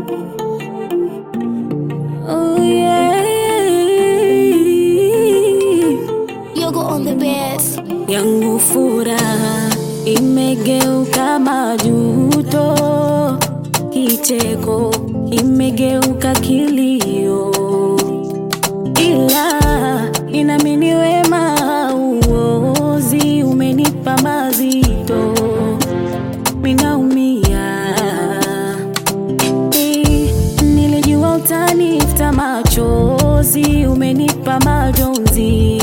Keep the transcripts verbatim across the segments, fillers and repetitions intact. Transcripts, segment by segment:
Oh yeah, You go on the best. yangu furaha imegeuka majuto, kicheko imegeuka kilio, ila inamini wema uozi umenipa mazito, minaumia. Eh, nilijua utanifuta machozi, umenipa majonzi,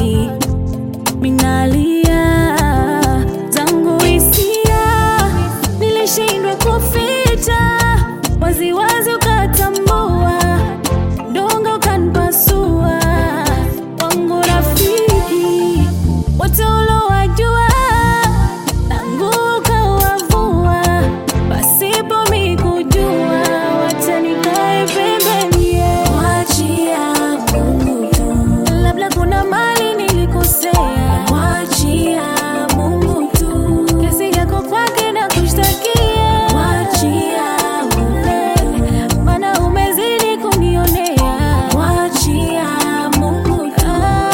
minalia zangu hisia, nilishindwa kuficha, wazi wazi ukatambua, dongo ukanipasua. Wangu rafiki wote ulowajua, tangu ukawavua, pasipo mi kujua, wacha nikae pembeni. Mwachia Mungu tu, labda kuna mali nilikosea. Mwachia Mungu tu, kesi yako kwake na kushtakia. Mwachia Mungu, maana umezidi kunionea. Mwachia Mungu tu.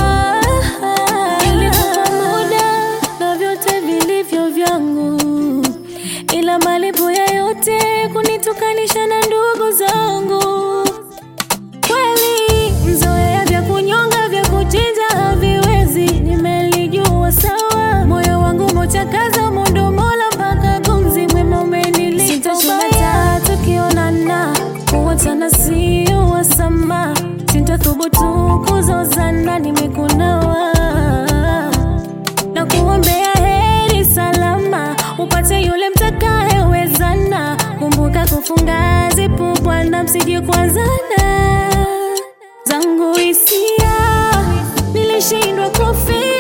Nilikupa muda na vyote vilivyo vyangu, ila malipo ya yote kunitukanisha na ndugu zangu. Kweli mzoea vya kunyonga vya kuchinja haviwezi, nimelijua sawa. Moyo wangu mochakaza mundo mola mpaka gumzi, mwema umenilipa. Sitachunga tukionana, kuachana sio wasama. Sintathubutu kuzozana, nimekunawa na kuombea heri salama, upate yule mtakayewezana. Kumbuka kufunga zipu bwana, msije kuanzana. Zangu hisia nilishindwa kufi